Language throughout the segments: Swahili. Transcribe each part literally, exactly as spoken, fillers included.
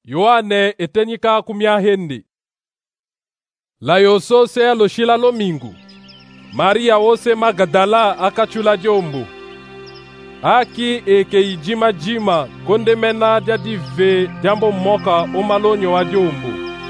Yohane etenyika kumya hendi. La yoso se lo shila lo mingu. Maria wose Magadala akachula jombu. Aki eke ijima jima konde mena jadive jambo moka omalonyo wa jombu.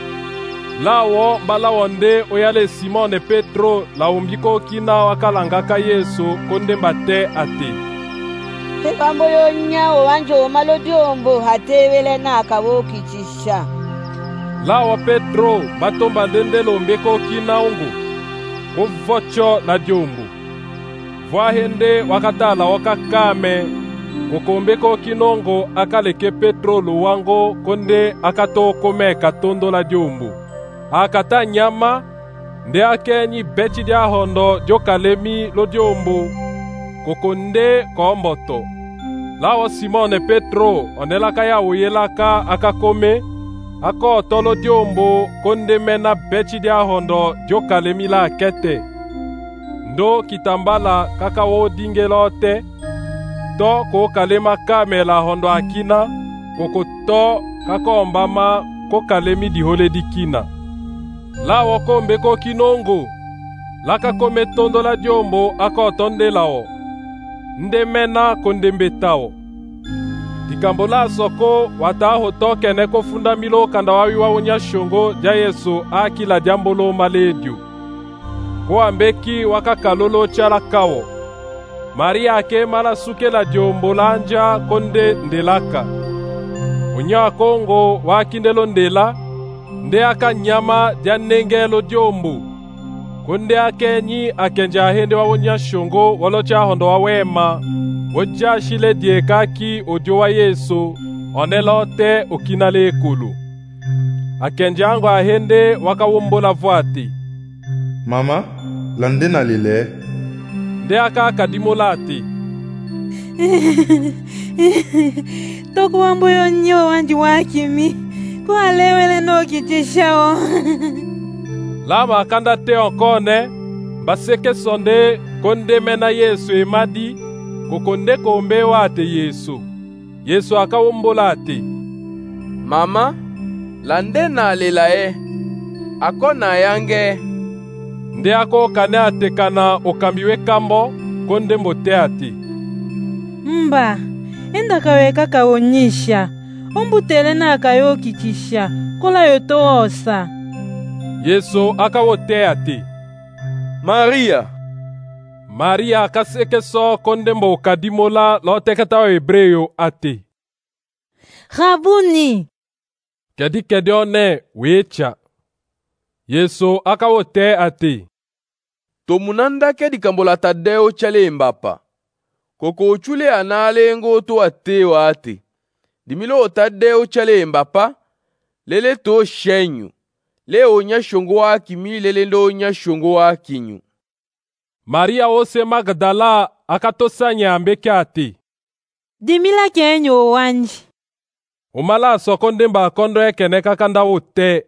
Lawo balawonde oyale Simone Petro la umbiko kina wakalangaka Yesu konde mbate ate. Kambo yonya wanjo malo jombu hatewele na kawoki chisha. Lawa Petro batomba ndende lombeko kina ungu. Kuvocho la jombu. Vwahende wakatala wakakame. Kukombeko kinongo akaleke Petro luwango konde akatokome katondo la jombu. Akata nyama nde akenyi bechi dia hondo jokalemi lo jombu. Kokonde komboto. Lawa Simone Petro onelaka ya uyelaka akakome. Ako tolo jombu konde mena bechi dia hondo jokalemi la kete. Ndo kitambala kaka wo dingelote. To ko kalema kamela hondo akina. Koko to kakombama ko kalemi dihole dikina. Lawo kombeko kinongo. Laka kome tondo la jombo ako tonde lao. Nde mena konde mbetao. Dikambo la soko wataho toke neko funda milo kanda wawi wa unya shongo ja Yesu aki la jambo lo maledio. Kwa ambeki wakakalolo chala kao. Maria ake mala suke la jombo lanja konde ndelaka. Unya kongo wakindelo ndela. Nde aka nyama janengelo jombu. Konde ake nyi akenja hende wa unya shongo walocha hondo wa wema. Oja shile diekaki ojo wa Yesu onelote okinale ekulu. Akenjango ahende wakawombola vwati. Mama, lande na lile. Nde aka akadimolati. Toko wambo yonyo wanji wakimi. Kwa lewele no kichishao. Lama akanda te onkone. Baseke sonde konde mena Yesu emadi. Kukonde kombe wate Yesu. Yesu akawombola ati. Mama, lande na lela e. Ako na yange. Nde ako kane atekana okambiwe kambo konde mbote ati. Mba, enda kaweka kawonyisha. Ombutele na akayo kichisha. Kola yoto osa. Yesu akawote ati. Maria. Maria akaseke so konde mbo kadimola lotekata wa Hebreo ati. Rabuni. Kedi kedi one wecha. Yesu akawote ati. Tomunanda kedi kambola tadeo chale mbapa. Koko uchule anale ngo to ate wa ate. Dimilo tadeo chale mbapa. Lele to shenyu. Le onya shongo wa kimi lele ndo onya shongo wa kinyu. Maria wose Magdala akatosanya ambeke ati. Dimila kenyo wanji. Umala sokonde mba kondo ekene kakanda wote.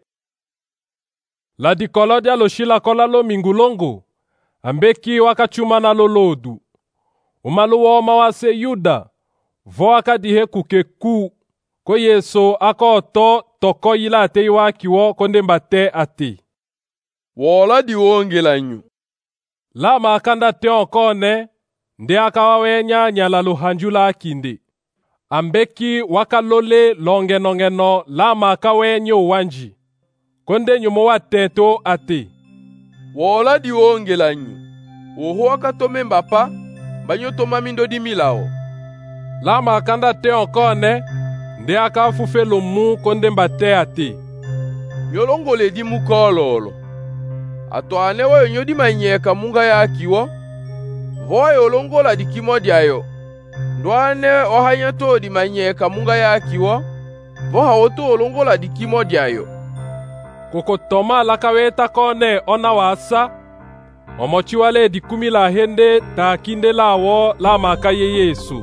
La dikolo dia lo shila kola lo mingulongo. Ambeki wakachuma na lo lodu. Umalu woma wase Yuda. Vo akadihe kukeku. Ko Yesu ako to toko yila ate iwa kiwo konde mbate ati. Wola di wongela nyu. Lama akanda te onkone. Nde akawawe nyanya la luhanjula akindi. Ambeki wakalole longe nongeno lama akawe nyo wanji. Konde nyumo wa teto ati. Wola di wongela nyu. Oho akatome mbapa. Banyo toma mindo di milao. Lama akanda te onkone. Nde akafufe lomu konde mbate ati. Nyolongole di mukololo. Ato anewa yonyo di manyeka munga ya kiwo. Voa yolongola di kimo diayo. Ndwane ohanyato di manyeka munga ya kiwo. Voa oto olongola di kimo diayo. Koko toma lakaweta kone ona wasa. Omochiwale di kumila hende ta kinde lawo la makaye Yesu.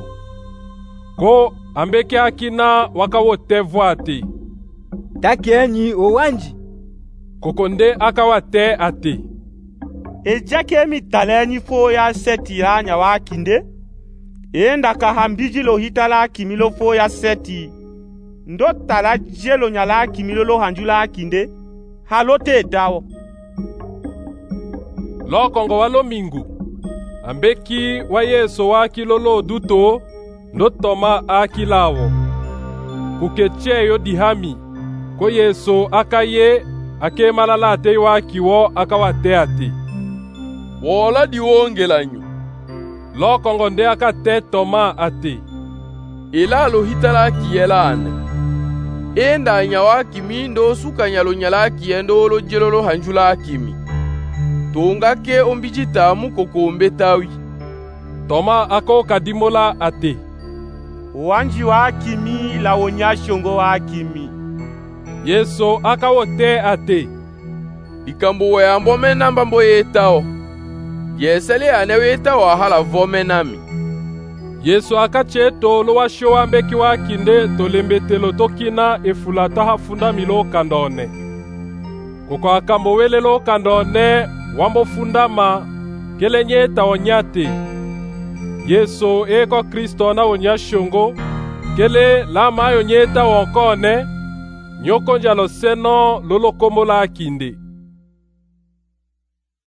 Ko ambeke akina wakawote vwati. Takenyi owanji. Kokonde akawate ati. Ejake mitaleni fo ya seti la nyawa kinde. Enda kahambiji lo hitala kimilo fo ya seti. ndo tala jelo nyala kimilolo hanjula kinde halote dawo lokongo wa lomingu ambeki wa Yesu wa kilolo duto ndo Toma akilawo kukecheyo dihami ko Yesu akaye akemalala wa kiwo akawate ati wola diwongelanyo lokongo nde akate Toma ati ilalo hitala kiyelane enda nyawa kimi ndo suka nyalo nyala kiyendo lo jelolo hanjula kimi tunga ke ombijita mu kokombe tawi Toma ako kadimola ati wanji wa kimi la wonya shongo wa kimi Yesu akawote ati ikambo wa mbome namba mbo yetao yesele ane wetao hala vome nami Yesu akache tolo wa showa mbeki wa kinde tolembetelo tokina efulata hafunda milo kandone koko akambo welelo kandone wambo fundama kelenye taonyate Yesu eko Kristo na onyashongo kele lama yonyeta wonkone nyoko njalo seno lolo komola kinde